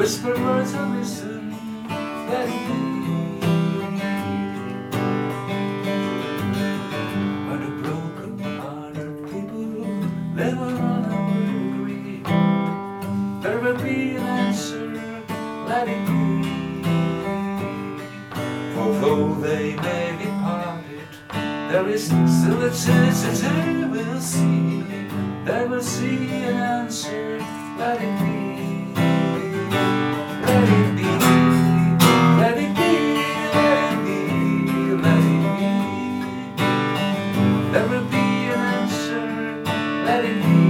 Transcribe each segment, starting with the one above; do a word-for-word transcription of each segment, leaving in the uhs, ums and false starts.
Whisper words and listen, let it be. But the broken hearted people never run away. There will be an answer, let it be. Although they may be parted, there is still a chance that they will see. They will see an answer, let it be. Let it be, let it be, let it be, let it be. There will be an answer, let it be.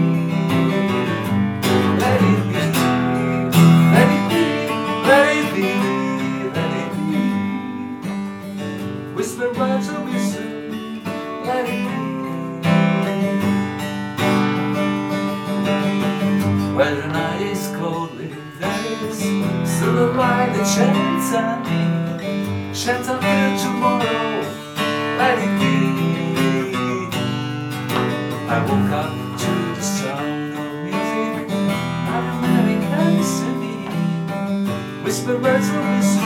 Let it be, let it be, let it be, let it be. Whisper words of wisdom, let it be. When the night is coldly, there is still a light that shines on me. Shines on you tomorrow, let it be. I woke up to the sound of music, automatic and singing. Whisper words of wisdom.